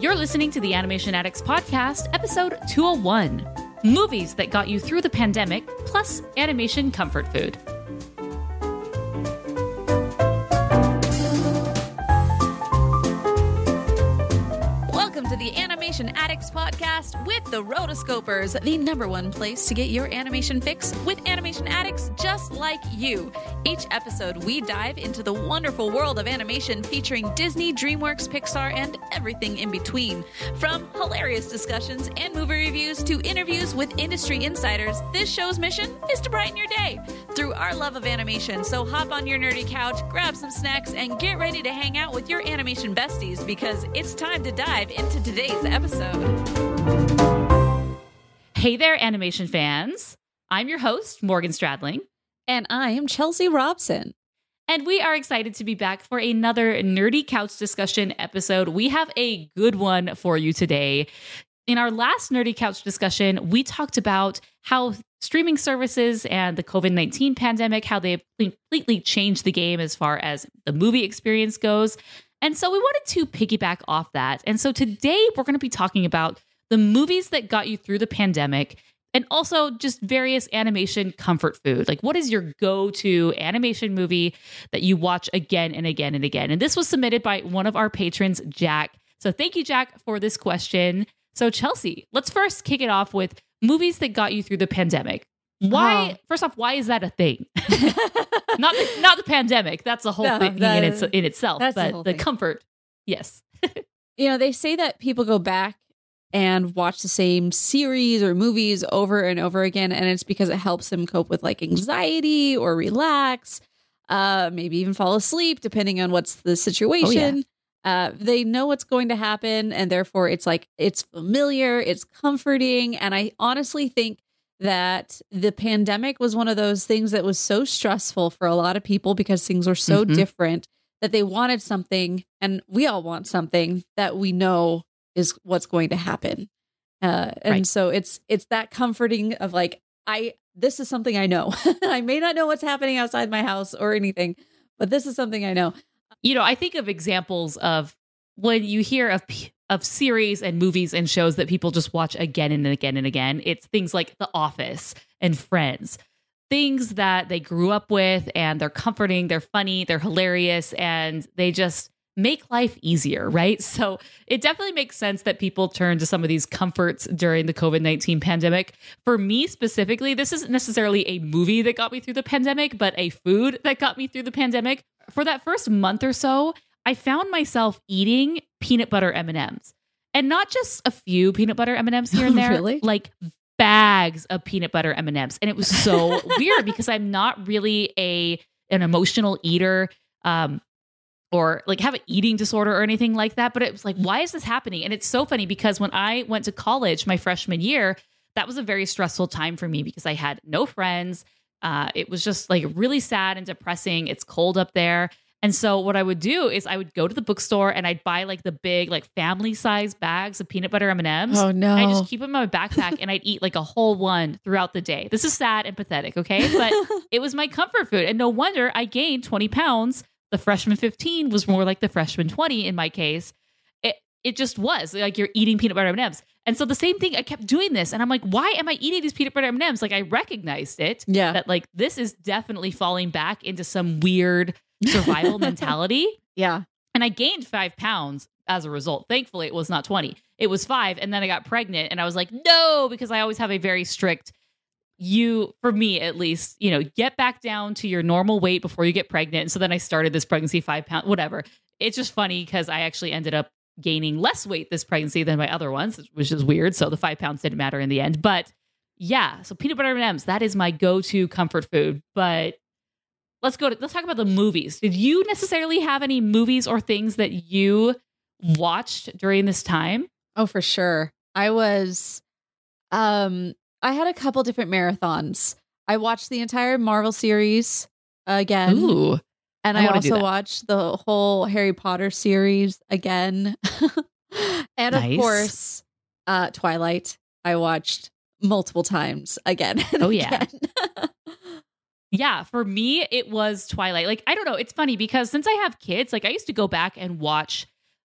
You're listening to the Animation Addicts Podcast, episode 201. Movies that got you through the pandemic, plus animation comfort food. Welcome to the Animation Addicts Podcast with the Rotoscopers, the number one place to get your animation fix with animation addicts just like you. Each episode, we dive into the wonderful world of animation featuring Disney, DreamWorks, Pixar, and everything in between. From hilarious discussions and movie reviews to interviews with industry insiders, this show's mission is to brighten your day through our love of animation. So hop on your nerdy couch, grab some snacks, and get ready to hang out with your animation besties because it's time to dive into today's episode. Hey there, animation fans. I'm your host, Morgan Stradling. And I am Chelsea Robson. And we are excited to be back for another Nerdy Couch discussion episode. We have a good one for you today. In our last Nerdy Couch discussion, we talked about how streaming services and the COVID-19 pandemic, how they have completely changed the game as far as the movie experience goes. And so we wanted to piggyback off that. And so today we're going to be talking about the movies that got you through the pandemic and also just various animation comfort food. Like, what is your go-to animation movie that you watch again and again and again? And this was submitted by one of our patrons, Jack. So thank you, Jack, for this question. So Chelsea, let's first kick it off with movies that got you through the pandemic. Why? First off, why is that a thing? not the pandemic. That's a whole thing in itself. But the comfort, yes. They say that people go back and watch the same series or movies over and over again, and it's because it helps them cope with like anxiety or relax, maybe even fall asleep, depending on what's the situation. Oh, yeah. They know what's going to happen, and therefore it's familiar, it's comforting, and I honestly think that the pandemic was one of those things that was so stressful for a lot of people because things were so different that they wanted something, and we all want something that we know is what's going to happen. And so it's that comforting of like, this is something I know. I may not know what's happening outside my house or anything, but this is something I know. I think of examples of when you hear of series and movies and shows that people just watch again and again and again. It's things like The Office and Friends, things that they grew up with, and they're comforting, they're funny, they're hilarious, and they just make life easier, right? So it definitely makes sense that people turn to some of these comforts during the COVID-19 pandemic. For me specifically, this isn't necessarily a movie that got me through the pandemic, but a food that got me through the pandemic. For that first month or so, I found myself eating peanut butter M&Ms, and not just a few peanut butter M&Ms here and there, Really? like bags of peanut butter M&Ms. And it was so weird because I'm not really an emotional eater, or like have an eating disorder or anything like that. But it was like, why is this happening? And it's so funny because when I went to college my freshman year, that was a very stressful time for me because I had no friends. It was just like really sad and depressing. It's cold up there. And so what I would do is I would go to the bookstore and I'd buy like the big, like family size bags of peanut butter M&Ms. Oh no. I just keep them in my backpack and I'd eat like a whole one throughout the day. This is sad and pathetic. Okay. But it was my comfort food. And no wonder I gained 20 pounds. The freshman 15 was more like the freshman 20 in my case. It just was like you're eating peanut butter M&Ms. And so the same thing, I kept doing this. And I'm like, why am I eating these peanut butter M&Ms? Like I recognized it. Yeah. That like, this is definitely falling back into some weird survival mentality. Yeah. And I gained 5 pounds as a result. Thankfully, it was not 20. It was 5. And then I got pregnant and I was like, no, because I always have a very strict, for me at least, get back down to your normal weight before you get pregnant. And so then I started this pregnancy 5 pound, whatever. It's just funny because I actually ended up gaining less weight this pregnancy than my other ones, which is weird. So the 5 pounds didn't matter in the end. But yeah, so peanut butter M&Ms, that is my go-to comfort food. But let's talk about the movies. Did you necessarily have any movies or things that you watched during this time? Oh, for sure. I had a couple different marathons. I watched the entire Marvel series again. Ooh. And I also watched the whole Harry Potter series again. And of course, Twilight, I watched multiple times again. Oh, yeah. Yeah, for me, it was Twilight. Like, I don't know. It's funny because since I have kids, like I used to go back and watch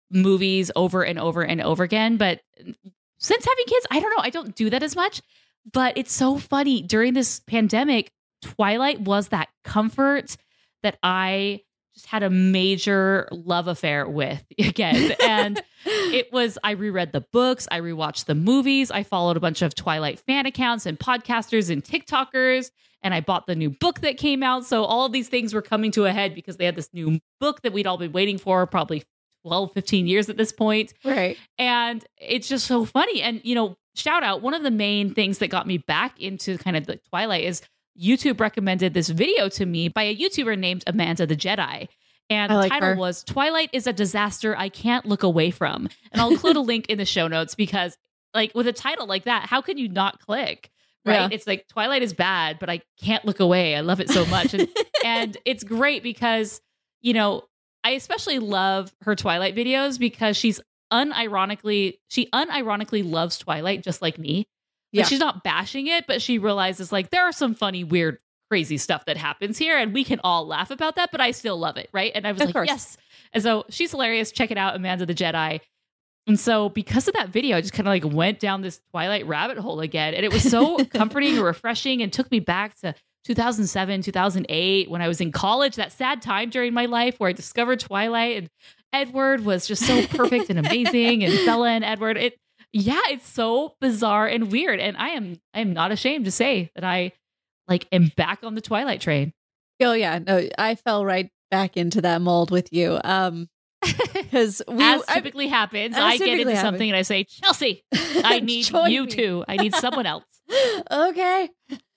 movies over and over and over again. But since having kids, I don't know. I don't do that as much. But it's so funny. During this pandemic, Twilight was that comfort that I just had a major love affair with again. And I reread the books, I rewatched the movies, I followed a bunch of Twilight fan accounts and podcasters and TikTokers, and I bought the new book that came out. So all of these things were coming to a head because they had this new book that we'd all been waiting for probably 12, 15 years at this point. Right. And it's just so funny. And, shout out, one of the main things that got me back into kind of the Twilight is YouTube recommended this video to me by a YouTuber named Amanda the Jedi. And the title was Twilight is a Disaster I Can't Look Away From. And I'll include a link in the show notes because like with a title like that, how can you not click? Right. Yeah. It's like Twilight is bad, but I can't look away. I love it so much. And it's great because, I especially love her Twilight videos because she unironically loves Twilight just like me. Like, she's not bashing it, but she realizes like there are some funny, weird, crazy stuff that happens here and we can all laugh about that, but I still love it. Right. And I was like, yes. And so she's hilarious. Check it out. Amanda the Jedi. And so because of that video, I just kind of like went down this Twilight rabbit hole again. And it was so comforting and refreshing and took me back to 2007, 2008, when I was in college, that sad time during my life where I discovered Twilight and Edward was just so perfect and amazing. And Bella and Edward, it's so bizarre and weird. And I am not ashamed to say that I am back on the Twilight train. Oh yeah. No, I fell right back into that mold with you. Because as typically happens, I get into something and I say, Chelsea, I need you too. I need someone else. Okay.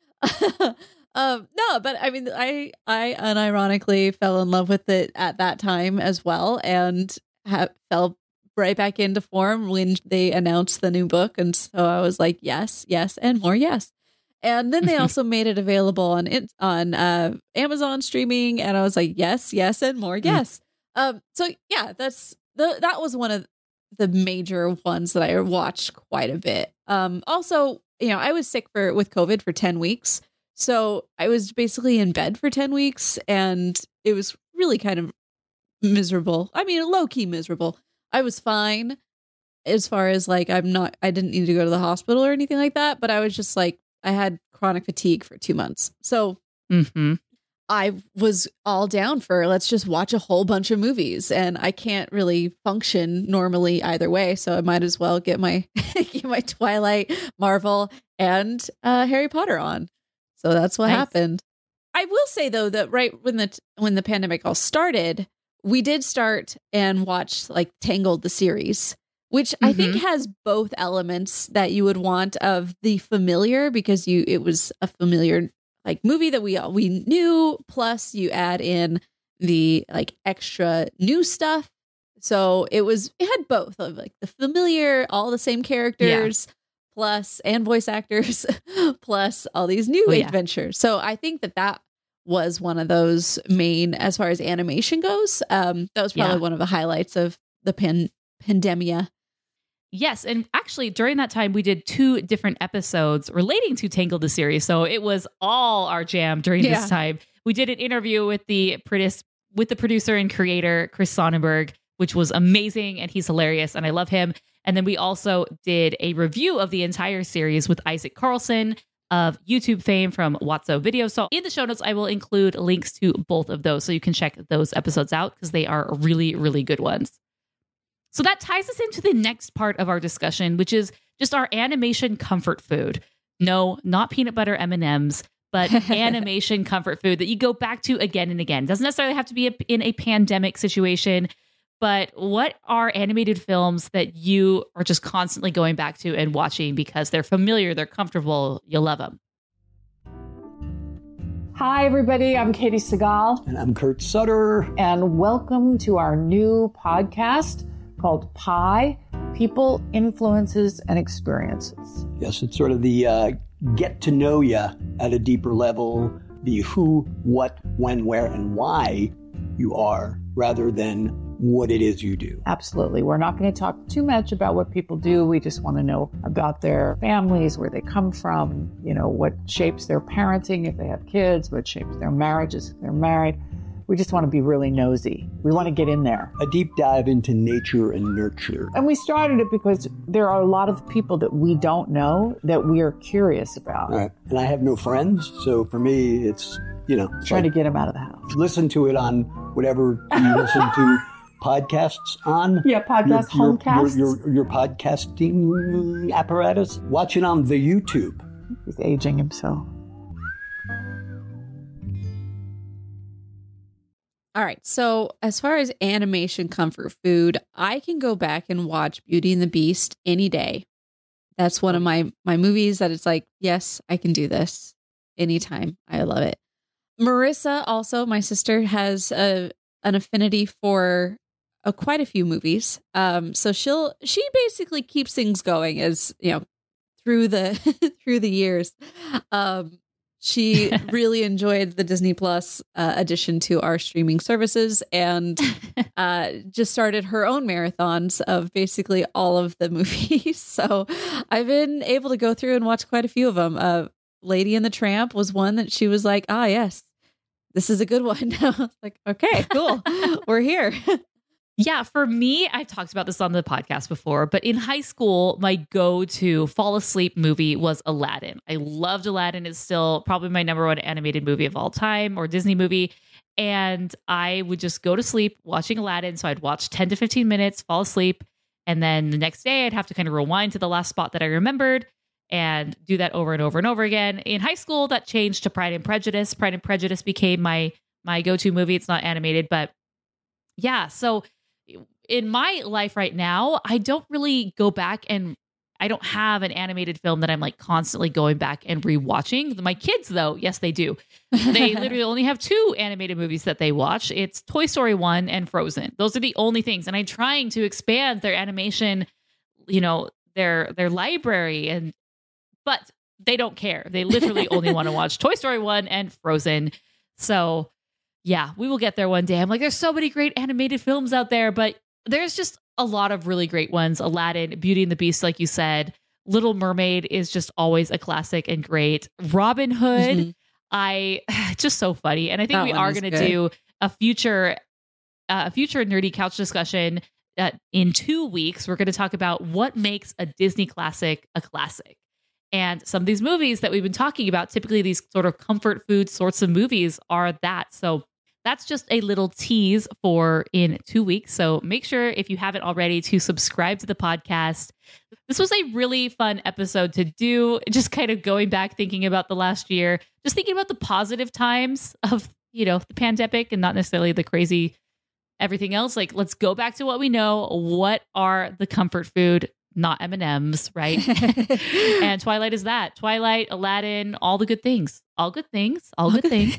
No, but I mean, I unironically fell in love with it at that time as well, and fell right back into form when they announced the new book, and so I was like, yes, and more, yes. And then they also made it available on Amazon streaming, and I was like, yes, and more, yes. So yeah, that was one of the major ones that I watched quite a bit. Also, I was sick with COVID for 10 weeks. So I was basically in bed for 10 weeks and it was really kind of miserable. I mean, low key miserable. I was fine as far as I didn't need to go to the hospital or anything like that. But I was just I had chronic fatigue for 2 months. So I was all down for let's just watch a whole bunch of movies, and I can't really function normally either way. So I might as well get my Twilight, Marvel, and Harry Potter on. So that's what happened. I will say though that right when the pandemic all started, we did start and watch Tangled the series, which I think has both elements that you would want of the familiar, because it was a familiar movie that we knew, plus you add in the extra new stuff. So it had both of the familiar, all the same characters. Yeah. Plus, and voice actors, plus all these new adventures. So I think that was one of those main, as far as animation goes. That was probably one of the highlights of the pandemia. Yes. And actually, during that time, we did 2 different episodes relating to Tangled the series. So it was all our jam during this time. We did an interview with the producer and creator, Chris Sonnenberg, which was amazing. And he's hilarious. And I love him. And then we also did a review of the entire series with Isaac Carlson of YouTube fame from Watso Video. So in the show notes, I will include links to both of those so you can check those episodes out because they are really, really good ones. So that ties us into the next part of our discussion, which is just our animation comfort food. No, not peanut butter M&Ms, but animation comfort food that you go back to again and again. It doesn't necessarily have to be in a pandemic situation. But what are animated films that you are just constantly going back to and watching because they're familiar, they're comfortable, you love them? Hi, everybody. I'm Katie Segal. And I'm Kurt Sutter. And welcome to our new podcast called Pi, People, Influences, and Experiences. Yes, it's sort of the get to know you at a deeper level, the who, what, when, where, and why you are, rather than what it is you do. Absolutely. We're not going to talk too much about what people do. We just want to know about their families, where they come from, what shapes their parenting if they have kids, what shapes their marriages if they're married. We just want to be really nosy. We want to get in there. A deep dive into nature and nurture. And we started it because there are a lot of people that we don't know that we are curious about. Right. And I have no friends, so for me, it's, trying to get them out of the house. Listen to it on whatever you listen to podcasts on. Yeah, podcast, homecasts. Your podcasting apparatus. Watch it on the YouTube. He's aging himself. All right. So as far as animation comfort food, I can go back and watch Beauty and the Beast any day. That's one of my movies that it's like, yes, I can do this anytime. I love it. Marissa, also, my sister, has an affinity for quite a few movies. So she basically keeps things going as, through the years. She really enjoyed the Disney Plus addition to our streaming services and just started her own marathons of basically all of the movies. So I've been able to go through and watch quite a few of them. Lady and the Tramp was one that she was like, yes, this is a good one. I was like, okay, cool. We're here. Yeah, for me, I've talked about this on the podcast before, but in high school, my go-to fall asleep movie was Aladdin. I loved Aladdin. It's still probably my number one animated movie of all time, or Disney movie. And I would just go to sleep watching Aladdin. So I'd watch 10 to 15 minutes, fall asleep. And then the next day I'd have to kind of rewind to the last spot that I remembered and do that over and over and over again. In high school, that changed to Pride and Prejudice. Pride and Prejudice became my go-to movie. It's not animated, but yeah. So in my life right now, I don't really go back, and I don't have an animated film that I'm like constantly going back and rewatching. My kids, though, yes, they do. They literally only have 2 animated movies that they watch. It's Toy Story 1 and Frozen. Those are the only things. And I'm trying to expand their animation, their library, but they don't care. They literally only want to watch Toy Story 1 and Frozen. So yeah, we will get there one day. I'm like, there's so many great animated films out there, but there's just a lot of really great ones. Aladdin, Beauty and the Beast, like you said. Little Mermaid is just always a classic and great. Robin Hood, just so funny. And I think we are going to do a future nerdy couch discussion in 2 weeks. We're going to talk about what makes a Disney classic a classic. And some of these movies that we've been talking about, typically these sort of comfort food sorts of movies, are that. So that's just a little tease for in 2 weeks. So make sure, if you haven't already, to subscribe to the podcast. This was a really fun episode to do, just kind of going back, thinking about the last year, just thinking about the positive times of, the pandemic and not necessarily the crazy everything else. Like, let's go back to what we know. What are the comfort food? Not M&Ms, right? And Twilight is that. Twilight, Aladdin, all the good things. All good things. All good things.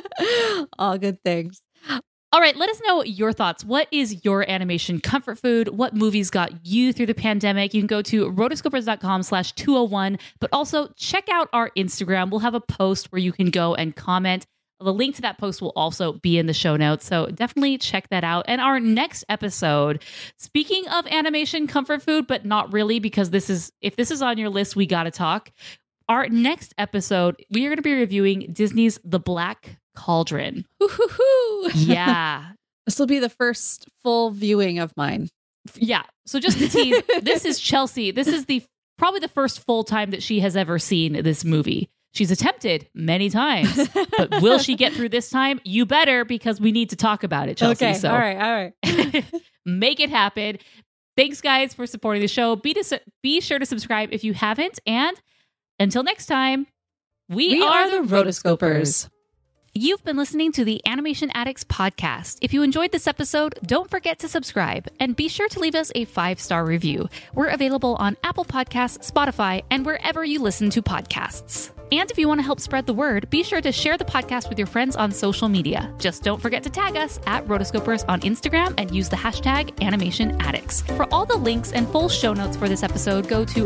All good things. All right, let us know your thoughts. What is your animation comfort food? What movies got you through the pandemic? You can go to rotoscopers.com/201, but also check out our Instagram. We'll have a post where you can go and comment. The link to that post will also be in the show notes. So definitely check that out. And our next episode, speaking of animation comfort food, but not really, because if this is on your list, we got to talk. Our next episode, we are going to be reviewing Disney's The Black Cauldron. Ooh-hoo-hoo. Yeah. This will be the first full viewing of mine. Yeah. So just to tease, this is Chelsea. This is probably the first full time that she has ever seen this movie. She's attempted many times, but will she get through this time? You better, because we need to talk about it, Chelsea. Okay, so all right. Make it happen. Thanks, guys, for supporting the show. Be sure to subscribe if you haven't. And until next time, we are the Rotoscopers. You've been listening to the Animation Addicts podcast. If you enjoyed this episode, don't forget to subscribe and be sure to leave us a 5-star review. We're available on Apple Podcasts, Spotify, and wherever you listen to podcasts. And if you want to help spread the word, be sure to share the podcast with your friends on social media. Just don't forget to tag us at Rotoscopers on Instagram and use the hashtag AnimationAddicts. For all the links and full show notes for this episode, go to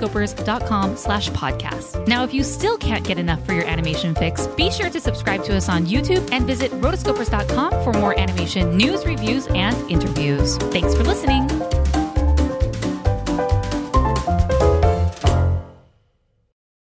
rotoscopers.com/podcast. Now, if you still can't get enough for your animation fix, be sure to subscribe to us on YouTube and visit rotoscopers.com for more animation news, reviews, and interviews. Thanks for listening.